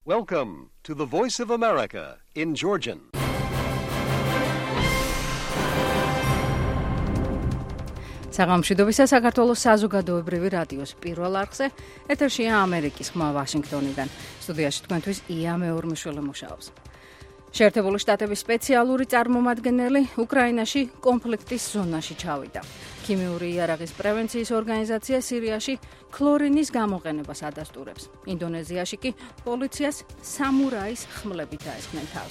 Welcome to the Voice of America in Georgian. საღამოშვიდობისა საქართველოს საზოგადოებრივი რადიოს პირველ არხზე ეთერშია ამერიკის ხმა ვაშინგტონიდან. სტუდიაში თქვენთვის ია მეორმიშვილი მუშაობს. შეერთებული შტატების სპეციალური წარმომადგენელი უკრაინაში კონფლიქტის ზონაში ჩავიდა. ქიმიური იარაღის პრევენციის ორგანიზაცია სირიაში ქლორინის გამოყენებას ადასტურებს. ინდონეზიაში კი პოლიციას სამურაის ხმლებით დაესხნენ თავს.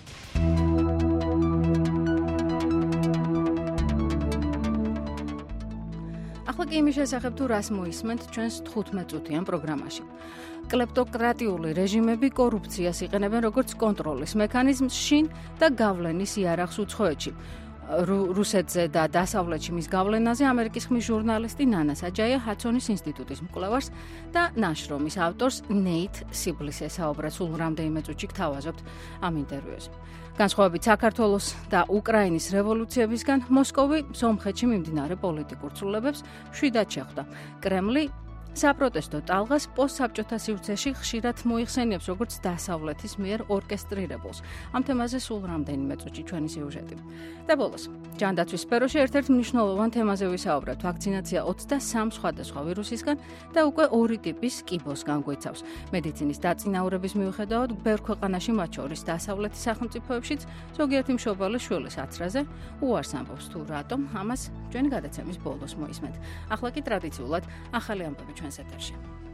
ახლა კი იმის შესახებ თუ რას მოისმენთ ჩვენს 15 წუთიან პროგრამაში. კლეპტოკრატიული რეჟიმები კორუფციას იყენებენ როგორც კონტროლის მექანიზმს შინ და გავლენის იარაღს უცხოეთში. რუსეთზე და დასავლეთში მის გავლენაზე ამერიკის ხმის ჟურნალისტი ნანა საჯაია ჰადსონის ინსტიტუტის მკვლევარს და ნაშრომის ავტორს ნეით სიბლისს ესაუბრა. სულ რამდენიმე წუთში გთავაზობთ ამ ინტერვიუზე. განსხვავებით საქართველოს და უკრაინის რევოლუციებისგან მოსკოვი სომხეთში მიმდინარე პოლიტიკურ ცვლილებებს მშვიდად შეხვდა. კრემლი საპროტესტო ტალღას პოსტსაბჭოთა სივრცეში ხშირად მოიხსენიებს როგორც დასავლეთის მიერ ორკესტრირებულს. ამ თემაზე სულ რამდენიმე წუთში ჩვენი სიუჟეტი. და ბოლოს, ჯანდაცვის სფეროში ერთ-ერთ მნიშვნელოვან თემაზე ვისაუბრებთ. ვაქცინაცია 23 სხვადასხვა ვირუსისგან და უკვე 2 ტიპის კიბოსგან გვეცავს. მედიცინის დაწინაურების მიუხედავად, ბევრ ქვეყანაში, მათ შორის დასავლეთის სახელმწიფოებშიც, ზოგიერთი მშობელი შვილის აცრაზე უარს ამბობს თუ რატომ, ამას ჩვენი გადაცემის ბოლოს მოისმენთ. ახლა კი ტრადიციულად ახალი ამბები ჩვენს ეთერში.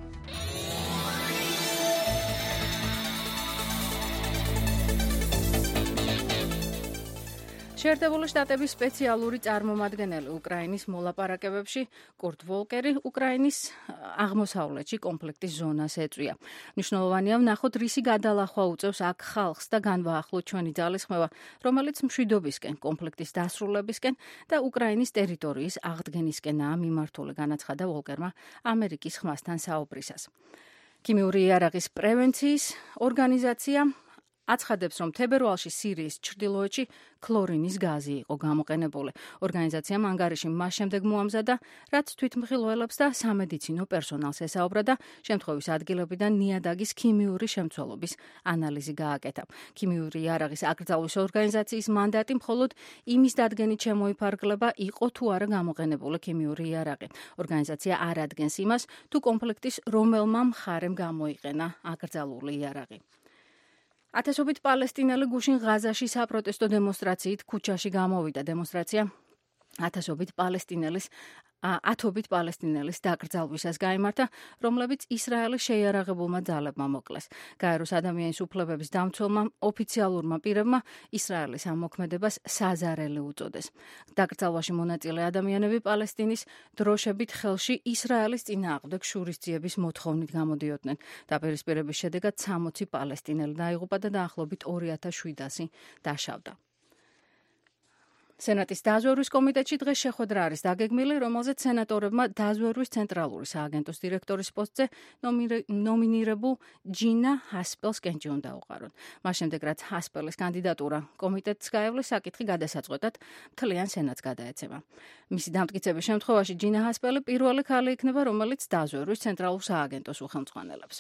შეერთებული შტატების სპეციალური წარმომადგენელი უკრაინის მოლაპარაკებებში კურტ ვოლკერი უკრაინის აღმოსავლეთში კონფლიქტის ზონას ეწვია. მნიშვნელოვანია ვნახოთ, რისი გადალახვა უწევს აქ ხალხს და განვაახლოთ ჩვენი ძალისხმევა, რომელიც მშვიდობისკენ, კონფლიქტის დასრულებისკენ და უკრაინის ტერიტორიის აღდგენისკენაა მიმართული, განაცხადა ვოლკერმა ამერიკის ხმასთან საუბრისას. ქიმიური იარაღის პრევენციის ორგანიზაცია აცხადებს, რომ თებერვალში სირიის ჩრდილოეთში ქლორინის გაზი იყო გამოყენებული. ორგანიზაციამ ანგარიში მას შემდეგ მოამზადა, რაც თვითმხილველებს და სამედიცინო პერსონალს ესაუბრა და შემთხვევის ადგილებიდან ნიადაგის ქიმიური შემცველობის ანალიზი გააკეთა. ქიმიური იარაღის აკრძალვის ორგანიზაციის მანდატი მხოლოდ იმის დადგენით შემოიფარგლება, იყო თუ არა გამოყენებული ქიმიური იარაღი. ორგანიზაცია არ ადგენს იმას, თუ კონფლიქტის რომელმა მხარემ გამოიყენა აკრძალული იარაღი. ათასობით პალესტინელი გუშინ ღაზაში საპროტესტო დემონსტრაციით ქუჩაში გამოვიდა. დემონსტრაცია ათობით პალესტინელის დაკრძალვისას გაიმართა, რომლებიც ისრაელის შეიარაღებულმა ძალებმა მოკლეს. გაეროს ადამიანის უფლებების დამცველმა ოფიციალურმა პირებმა ისრაელის ამ მოქმედებას საზარელი უწოდეს. დაკრძალვაში მონაწილე ადამიანები პალესტინის დროშებით ხელში ისრაელის წინააღმდეგ შურისძიების მოთხოვნით გამოდიოდნენ. დაპირისპირების შედეგად 60 პალესტინელი დაიღუპა და დაახლოებით 2700 დაშავდა. სენატის დაზვერვის კომიტეტში დღეს შეხვედრა არის დაგეგმილი, რომელზეც სენატორებმა დაზვერვის ცენტრალური სააგენტოს დირექტორის პოსტზე ნომინირებულ ჯინა ჰასპელს კენჭი უნდა უყარონ. მას შემდეგ, რაც ჰასპელის კანდიდატურა კომიტეტს გაევლეს, საკითხი გადასაწყვეტად მთლიან სენატს გადაეცემა. მისი დამტკიცების შემთხვევაში ჯინა ჰასპელი პირველი ქალი იქნება, რომელიც დაზვერვის ცენტრალურ სააგენტოს უხელმძღვანელებს.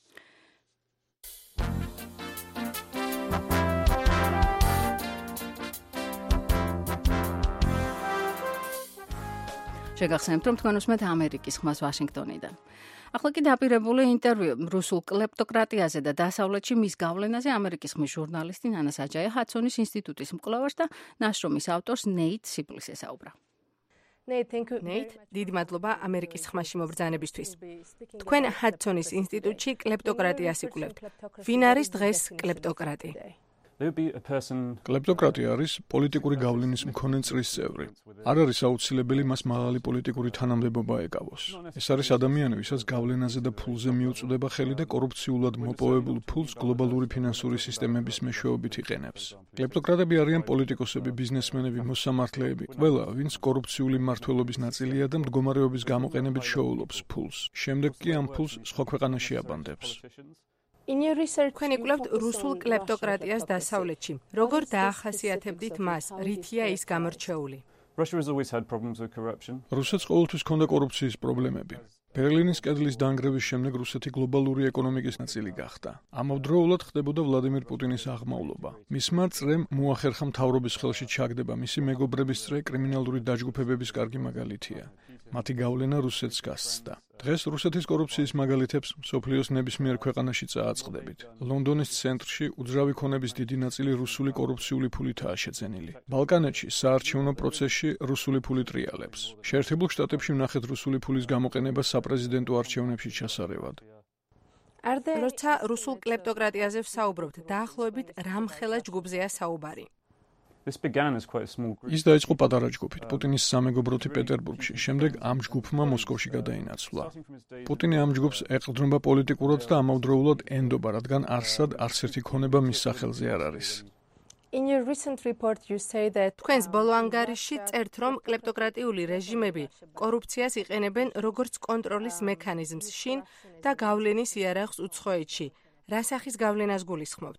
შეგახსენებთ, რომ თქვენ უსმენთ ამერიკის ხმას ვაშინგტონიდან. ახლა კი დაპირებული ინტერვიუ რუსულ კლეპტოკრატიაზე და დასავლეთში მის გავლენაზე ამერიკის ხმის ჟურნალისტი ნანა საჯაია ჰადსონის ინსტიტუტის მკვლევარს და ნაშრომის ავტორს ნეით სიბლისს ესაუბრა. ნეით, დიდი მადლობა ამერიკის ხმაში მობრძანებისთვის. თქვენ ჰადსონის ინსტიტუტში კლეპტოკრატიას იკვლევთ. ვინ არის დღეს კლეპტოკრატი? კლეპტოკრატია არის პოლიტიკური გავლენის მქონე წრის წევრი. არ არის აუცილებელი მას მაღალი პოლიტიკური თანამდებობა ეკავოს. ეს არის ადამიანი, ვისაც გავლენაზე და ფულზე მიუწვდება ხელი და კორუფციულად მოპოვებულ ფულს გლობალური ფინანსური სისტემების მეშვეობით იყენებს. კლეპტოკრატები არიან პოლიტიკოსები, ბიზნესმენები, მოსამართლეები, ყველა, ვინც კორუფციული მმართველობის ნაწილია და მდგომარეობის გამოყენებით შოულობს ფულს. შემდეგ კი ამ ფულს სხვა ქვეყანაში აბანდებს. თქვენ იკვლევთ რუსულ კლეპტოკრატიას დასავლეთში. როგორ დაახასიათებდით მას? რითია ის გამორჩეული? რუსეთს ყოველთვის ჰქონდა კორუფციის პრობლემები. ბერლინის კედლის დანგრევის შემდეგ რუსეთი გლობალური ეკონომიკის ნაწილი გახდა. ამავდროულად ხდებოდა ვლადიმირ პუტინის აღმავლობა. მისმა წრემ მოახერხა მთავრობის ხელში ჩაგდება მისი მეგობრების წრე კრიმინალური დაჯგუფებების კარგი მაგალითია. მათი გავლენა რუსეთს გასცდა. დღეს რუსეთის კორუფციის მაგალითებს მსოფლიოს ნებისმიერ ქვეყანაში წააწყდებით. ლონდონის ცენტრში უძრავი ქონების დიდი ნაწილი რუსული კორუფციული ფულითაა შეძენილი. ბალკანეთში საარჩევნო პროცესში რუსული ფული ტრიალებს. შეერთებულ შტატებში ვნახეთ რუსული ფულის გამოყენება საპრეზიდენტო არჩევნებში ჩასარევად. როცა რუსულ კლეპტოკრატიაზე ვსაუბრობთ, დაახლოებით რამხელა ჯგუფზეა საუბარი? ის დაიწყო პატარა ჯგუფით, პუტინის სამეგობროთი პეტერბურგში, შემდეგ ამ ჯგუფმა მოსკოვში გადაინაცვლა. პუტინი ამ ჯგუფს ეყრდნობა პოლიტიკურად და ამავდროულად ენდობა, რადგან არც ერთი ქონება მის სახელზე არ არის. თქვენს ბოლო ანგარიშში წერთ, რომ კლეპტოკრატიული რეჟიმები კორუფციას იყენებენ როგორც კონტროლის მექანიზმს შინ და გავლენის იარაღს უცხოეთში. რა სახის გავლენას გულისხმობთ?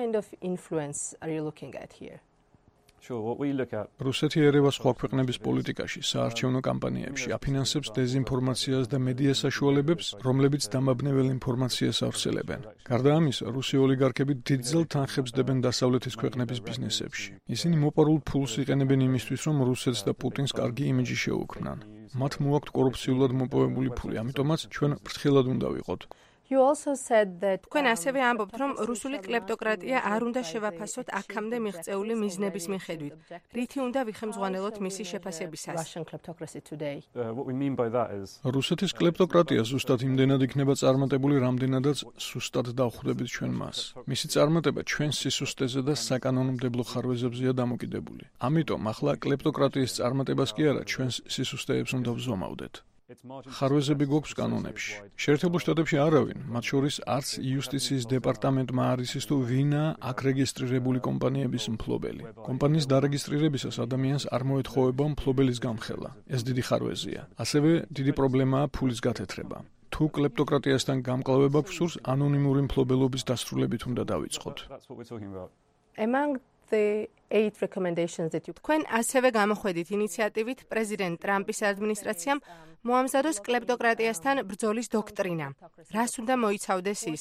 რუსეთი ერევა სხვა ქვეყნების პოლიტიკაში, საარჩევნო კამპანიებში, აფინანსებს დეზინფორმაციას და მედია საშუალებებს, რომლებიც დამაბნეվել ინფორმაციას ავრცელებენ. გარდა ამისა, რუსი ოლიგარქები დიდძალ თანხებს დებენ დასავლეთის ქვეყნების ბიზნესებში. ისინი მოპარულ ფულს იყენებენ იმისთვის, რომ რუსეთს და პუტინს კარგი იმიჯი შეუქმნან. მათ მოაქვთ კორუფციულად მოპოვებული ფული, ამიტომაც ჩვენ ფრთხილად უნდა ვიყოთ. თქვენ ასევე ამბობთ, რომ რუსული კლეპტოკრატია არ უნდა შევაფასოთ აქამდე მიღწეული მიზნების მიხედვით. რითი უნდა ვიხემძღვანელოთ მისი შეფასებისას? რუსეთის კლეპტოკრატია ზუსტად იმდენად იქნება წარმატებული, რამდენადაც სუსტად დავხვდებით ჩვენ მას. მისი წარმატება ჩვენს სისუსტეზე და საკანონმდებლო ხარვეზებზეა დამოკიდებული. ამიტომ ახლა კლეპტოკრატიის წარმატებას კი არა, ჩვენს სისუსტეებს უნდა ვზომავდეთ. ხარვეზები გვაქვს კანონებში. შეერთებულ შტატებში არავინ, მათ შორის არც იუსტიციის დეპარტამენტმა არ იცის თუ ვინაა აქ რეგისტრირებული კომპანიების მფლობელი. კომპანიის დარეგისტრირებისას ადამიანს არ მოეთხოვება მფლობელის გამხელა. ეს დიდი ხარვეზია. ასევე დიდი პრობლემაა ფულის გათეთრება. თუ კლეპტოკრატიასთან გამკლავება გვსურს, ანონიმური მფლობელობის დასრულებით უნდა დავიწყოთ. თქვენ ასევე გამოხვედით ინიციატივით პრეზიდენტ ტრამპის ადმინისტრაციამ მოამზადოს კლეპტოკრატიასთან ბრძოლის დოქტრინა. რას უნდა მოიცავდეს ის?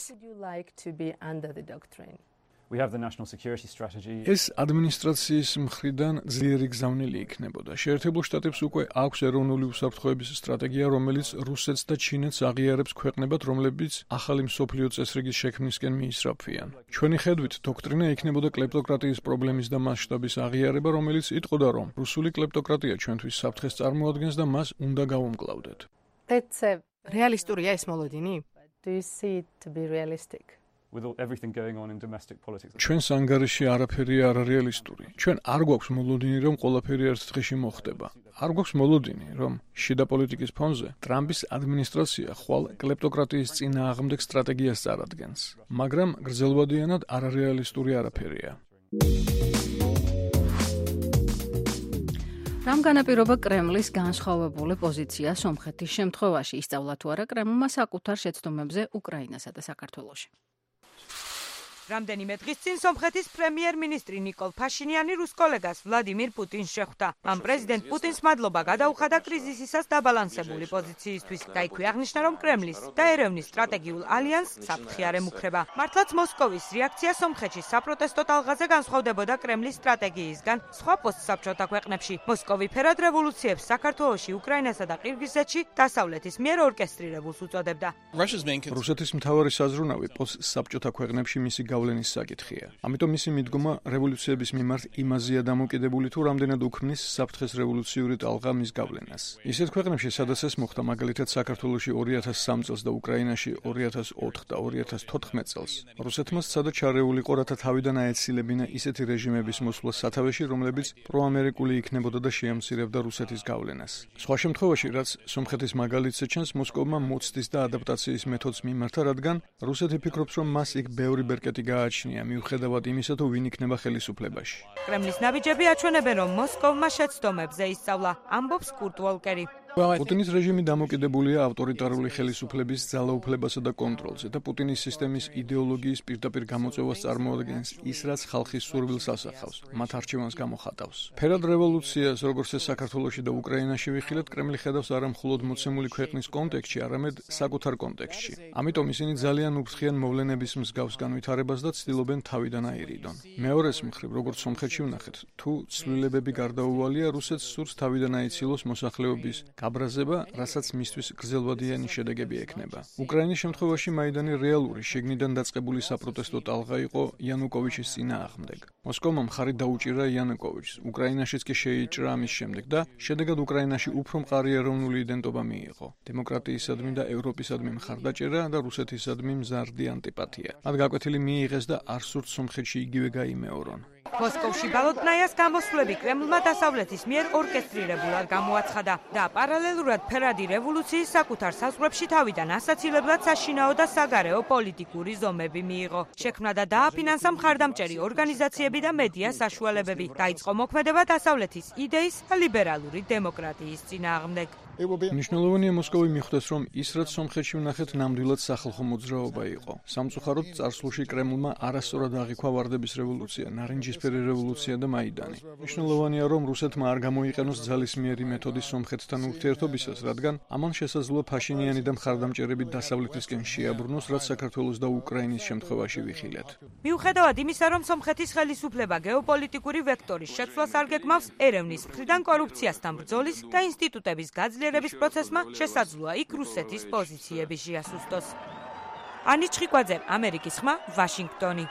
ეს ადმინისტრაციის მხრიდან ძლიერი გზავნილი იქნებოდა. შეერთებულ შტატებს უკვე აქვს ეროვნული უსაფრთხოების სტრატეგია, რომელიც რუსეთს და ჩინეთს აღიარებს ქვეყნებად, რომლებიც ახალი მსოფლიო წესრიგის შექმნისკენ მიისწრაფვიან. ჩვენი ხედვით, დოქტრინა იქნებოდა კლეპტოკრატიის პრობლემის და მასშტაბის აღიარება, რომელიც იტყოდა, რომ რუსული კლეპტოკრატია ჩვენთვის საფრთხეს წარმოადგენს და მას უნდა გავუმკლავდეთ. რეალისტურია ეს მოლოდინი? ჩვენს ანგარიში არაფერი არ რეალისტური. ჩვენ არ გვაქვს მოლოდინი, რომ ყველაფერი ერთ დღეში მოხდება. არ გვაქვს მოლოდინი, რომ შიდა პოლიტიკის ფონზე ტრამპის ადმინისტრაცია ხვალ კლეპტოკრატიის წინააღმდეგ სტრატეგიას წარადგენს. მაგრამ გრძელვადიანად არარეალისტური არაფერია. რამ განაპირობა კრემლის განსხვავებული პოზიცია სომხეთის შემთხვევაში? ისწავლა თუ არა კრემლმა საკუთარ შეცდომებზე უკრაინასა და საქართველოში? რამდენიმე დღის წინ სომხეთის პრემიერ-მინისტრი ნიკოლ ფაშინიანი რუს კოლეგას ვლადიმირ პუტინს შეხვდა. მან პრეზიდენტ პუტინს მადლობა გადაუხადა კრიზისისას დაბალანსებული პოზიციისთვის და იქვე აღნიშნა, რომ კრემლის და ერევნის სტრატეგიულ ალიანსს საფრთხე არ ემუქრება. მართლაც მოსკოვის რეაქცია სომხეთში საპროტესტო ტალღაზე განსხვავდებოდა კრემლის სტრატეგიისგან სხვა პოსტსაბჭოთა ქვეყნებში. მოსკოვი ფერად რევოლუციებს საქართველოში, უკრაინასა და ყირგიზეთში დასავლეთის მიერ ორკესტრირებულს უწოდებდა. რუსეთის მთავარი საზრუნავი პოსტსაბჭოთა ქვეყნებში მისი გავლენის საკითხია. ამიტომ მისი მიდგომა რევოლუციების მიმართ იმაზეა დამოკიდებული, თუ რამდენად უქმნის საფრთხეს რევოლუციური ტალღა მის გავლენას. ისეთ ქვეყნებში, სადაც ეს მოხდა, მაგალითად საქართველოში 2003 წელს და უკრაინაში 2004 და 2014 წელს, რუსეთმა სცადა ჩარეულიყო, რათა თავიდან აეცილებინა ისეთი რეჟიმების მოსვლა სათავეში, რომლებიც პროამერიკული იქნებოდა და შეამცირებდა რუსეთის გავლენას. სხვა შემთხვევაში, რაც სომხეთის მაგალითზე ჩანს, მოსკოვმა მოცდის და ადაპტაციის მეთოდს მიმართა, რადგან რუსეთი ფიქრობს, რომ მას იქ ბევრი ბერკეტი გააჩნია, მიუხედავად იმისა, თუ ვინ იქნება ხელისუფლებაში. კრემლის ნაბიჯები აჩვენებენ, რომ მოსკოვმა შეცდომებზე ისწავლა, ამბობს კურტ ვოლკერი. პუტინის რეჟიმი დამოკიდებულია ავტორიტარული ხელისუფლების ძალაუფლებასა და კონტროლზე და პუტინის სისტემის იდეოლოგიის პირდაპირ გამოწვევას წარმოადგენს ის, რაც ხალხის სურვილს ასახავს, მათ არჩევანს გამოხატავს. ფერად რევოლუციას, როგორც ეს საქართველოში და უკრაინაში ვიხილეთ, კრემლი ხედავს არა მხოლოდ მოცემული ქვეყნის კონტექსტში, არამედ საკუთარ კონტექსტში. ამიტომ ისინი ძალიან უფრთხიან მოვლენების მსგავს განვითარებას და ცდილობენ თავიდან აირიდონ. მეორეს მხრივ, როგორც სომხეთში ვნახეთ, თუ ცვლილებები გარდაუვალია, რუსეთს სურს თავიდან აიცილოს მოსახლეობის გაბრაზება, რასაც მისთვის გრძელვადიანი შედეგები ექნება. უკრაინის შემთხვევაში მაიდანი რეალური, შიგნიდან დაწყებული საპროტესტო ტალღა იყო იანუკოვიჩის წინააღმდეგ. მოსკოვმა მხარი დაუჭირა იანუკოვიჩს, უკრაინაშიც კი შეიჭრა ამის შემდეგ და შედეგად უკრაინაში უფრო მყარი ეროვნული იდენტობა მიიღო. დემოკრატიისადმი და ევროპისადმი მხარდაჭერა და რუსეთისადმი მზარდი ანტიპათია. მათ გაკვეთილი მიიღეს და არ სურთ სომხეთში იგივე გაიმეორონ. მოსკოვში ბალოტნაიას გამოსვლები კრემლმა დასავლეთის მიერ ორკესტრირებულად გამოაცხადა და პარალელურად ფერადი რევოლუციის საკუთარ საზღვრებში თავიდან ასაცილებლად საშინაო და საგარეო პოლიტიკური ზომები მიიღო. შექმნა და დააფინანსა მხარდამჭერი ორგანიზაციები და მედია საშუალებები. დაიწყო მოქმედება დასავლეთის იდეის ლიბერალური დემოკრატიის წინააღმდეგ. მნიშვნელოვანია მოსკოვი მიხვდეს, რომ ის, რაც სომხეთში ვნახეთ, ნამდვილად სახალხო მოძრაობა იყო. სამწუხაროდ წარსულში კრემლმა არასწორად აღიქვა ვარდების რევოლუცია, ნარინჯისფერი რევოლუცია და მაიდანი. მნიშვნელოვანია, რომ რუსეთმა არ გამოიყენოს ძალისმიერი მეთოდი სომხეთთან ურთიერთობისას, რადგან ამან შესაძლოა ფაშინიანი და მხარდამჭერები დასავლეთისკენ შეაბრუნოს, რაც საქართველოს და უკრაინის შემთხვევაში ვიხილეთ. მიუხედავად იმისა, რომ სომხეთის ხელისუფლება გეოპოლიტიკური ვექტორის შეცვლას არ გეგმავს, ერევნის მხრიდან კორუფციასთან ბრძოლის და ინსტიტუტების გაძლიერების პროცესმა შესაძლოა იქ რუსეთის პოზიციები შეასუსტოს. ანი ჩხიკვაძე, ამერიკის ხმა, ვაშინგტონი.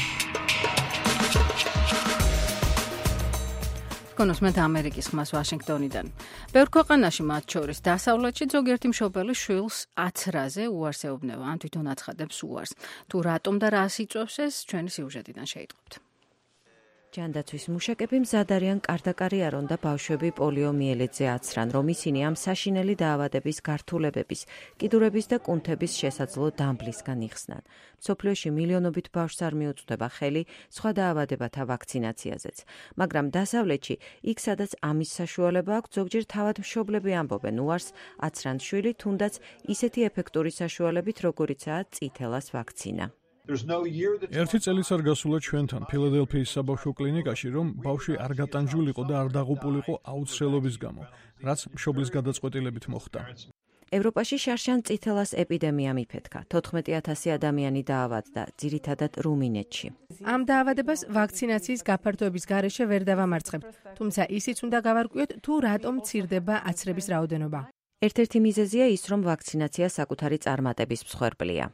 კონოსმეთ ამერიკის ხმას ვაშინგტონიდან. ბევრ ქვეყანაში, მათ შორის დასავლეთში, ზოგიერთი მშობელი შვილს აცრაზე უარს ეუბნება, ან თვითონ აცხადებს უარს. თუ რატომ და რას იწვევს ეს, ჩვენი სიუჟეტიდან შეიტყობთ. ჯანდაცვის მუშაკები მზად არიან კარდაკარიარონ და ბავშვები პოლიომიელიტზე აცრან, რომ ისინი ამ საშინელი დაავადების გართულებების, კიდურების და კუნთების შესაძლო დამბლისგან იხსნან. მსოფლიოში მილიონობით ბავშვს არ მიუწვდება ხელი სხვა დაავადებათა ვაქცინაციაზეც. მაგრამ დასავლეთში, იქ სადაც ამის საშუალება აქვს, ზოგჯერ თავად მშობლები ამბობენ უარს აცრან შვილი, თუნდაც ისეთი ეფექტური საშუალებით, როგორიცაა წითელას ვაქცინა. ერთი წელიც არ გასულა ჩვენთან ფილადელფიის საბავშვო კლინიკაში, რომ ბავშვი არ გატანჯულიყო და არ დაღუპულიყო აუცილებლობის გამო, რაც მშობლის გადაწყვეტილებით მოხდა. ევროპაში შარშან წითელას ეპიდემია მიფეთქა. 14,000 ადამიანი დაავადდა, ძირითადად რუმინეთში. ამ დაავადებას ვაქცინაციის გაფართოების გარეშე ვერ დავამარცხებთ, თუმცა ისიც უნდა გავარკვიოთ, თუ რატომ მცირდება აცრების რაოდენობა. ერთ-ერთი მიზეზია ის, რომ ვაქცინაცია საკუთარი წარმატების მსხვერპლია.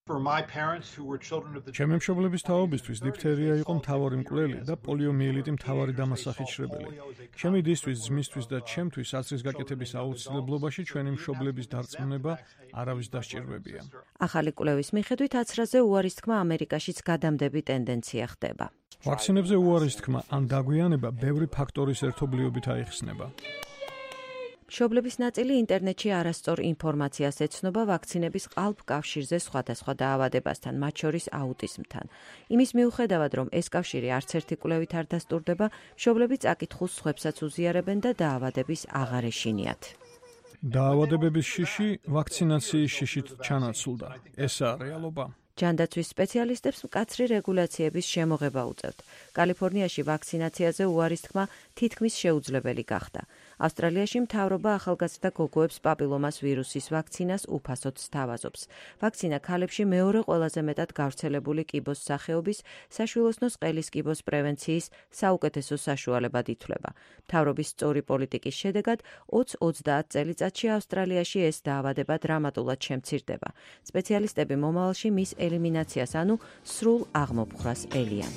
ჩემი მშობლების თაობისთვის დიფთერია იყო მთავარი მკვლელი და პოლიომიელიტი მთავარი დამასახიჩრებელი. ჩემი დისთვის, ძმისთვის და ჩემთვის აცრის გაკეთების აუცილებლობაში ჩვენი მშობლების დარწმუნება არავის დასჭირვებია. ახალი კვლევის მიხედვით აცრაზე უარის თქმა ამერიკაშიც გადამდები ტენდენცია ხდება. ვაქცინებზე უარის თქმა ან დაგვიანება ბევრი ფაქტორის ერთობლიობით აიხსნება. მშობლების ნაწილი ინტერნეტში არასწორ ინფორმაციას ეცნობა ვაქცინების ყალბ კავშირზე სხვადასხვა დაავადებასთან, მათ შორის აუტიზმთან. იმის მიუხედავად, რომ ეს კავშირი არც ერთი კვლევით არ დასტურდება, მშობლები წაკითხულს სხვებსაც უზიარებენ და დაავადების აღარ ეშინიათ. დაავადებების შიში ვაქცინაციის შიშით ჩანაცვლდა. ესაა რეალობა. ჯანდაცვის სპეციალისტებს მკაცრი რეგულაციების შემოღება უწევთ. კალიფორნიაში ვაქცინაციაზე უარის თქმა თითქმის შეუძლებელი გახდა. ავსტრალიაში მთავრობა ახალგაზრდა გოგოებს პაპილომას ვირუსის ვაქცინას უფასოდ სთავაზობს. ვაქცინა ქალებში მეორე ყველაზე მეტად გავრცელებული კიბოს სახეობის საშვილოსნოს ყელის კიბოს პრევენციის საუკეთესო საშუალებად ითვლება. მთავრობის სწორი პოლიტიკის შედეგად 20-30 წელიწადში ავსტრალიაში ეს დაავადება დრამატულად შემცირდება. სპეციალისტები მომავალში მის ელიმინაციას, ანუ სრულ აღმოფხვრას ელიან.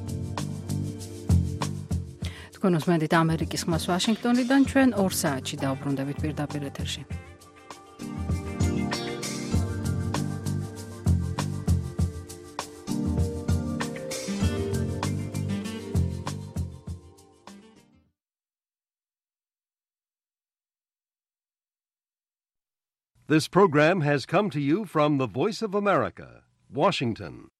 კონოსმედით ამერიკის ხმას ვაშინგტონიდან ჩვენ 2 საათში დავბრუნდებით პირდაპირ ეთერში. This program has come to you from the Voice of America, Washington.